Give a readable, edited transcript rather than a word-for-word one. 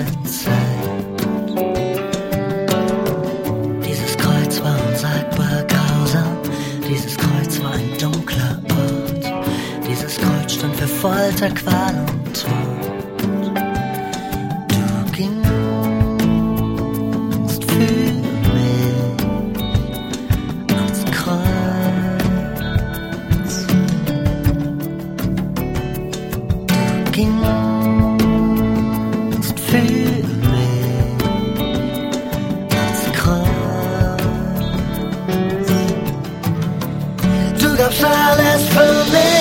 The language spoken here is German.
Zeit. Dieses Kreuz war unsagbar grausam, dieses Kreuz war ein dunkler Ort, dieses Kreuz stand für Folter, Qual und Tod. Du gingst für mich ans Kreuz. Du gingst für mich ans Kreuz. Du gabst alles für mich.